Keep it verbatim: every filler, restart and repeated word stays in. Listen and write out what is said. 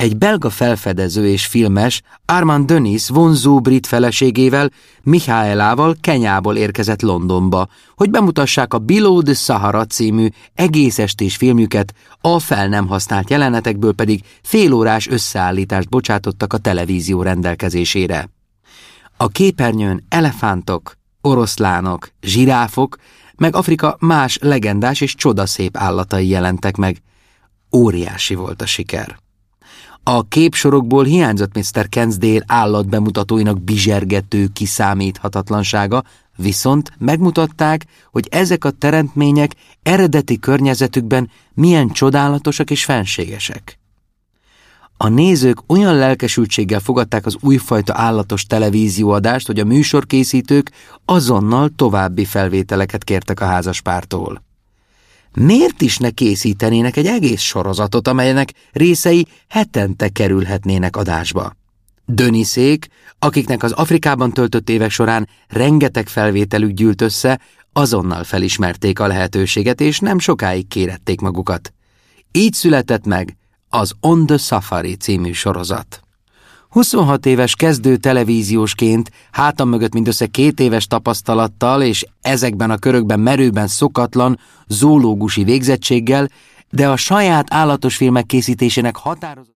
Egy belga felfedező és filmes, Armand Denis vonzó brit feleségével, Michaelával Kenyából érkezett Londonba, hogy bemutassák a Below the Sahara című egész estés filmjüket, a fel nem használt jelenetekből pedig félórás összeállítást bocsátottak a televízió rendelkezésére. A képernyőn elefántok, oroszlánok, zsiráfok, meg Afrika más legendás és csodaszép állatai jelentek meg. Óriási volt a siker. A képsorokból hiányzott miszter Kensdale állatbemutatóinak bizsergető kiszámíthatatlansága, viszont megmutatták, hogy ezek a teremtmények eredeti környezetükben milyen csodálatosak és fenségesek. A nézők olyan lelkesültséggel fogadták az újfajta állatos televízióadást, hogy a műsorkészítők azonnal további felvételeket kértek a házaspártól. Miért is ne készítenének egy egész sorozatot, amelynek részei hetente kerülhetnének adásba? Denisék, akiknek az Afrikában töltött évek során rengeteg felvételük gyűlt össze, azonnal felismerték a lehetőséget, és nem sokáig kérették magukat. Így született meg az On the Safari című sorozat. huszonhat éves kezdő televíziósként, hátam mögött mindössze két éves tapasztalattal és ezekben a körökben merőben szokatlan, zoológusi végzettséggel, de a saját állatos filmek készítésének határozott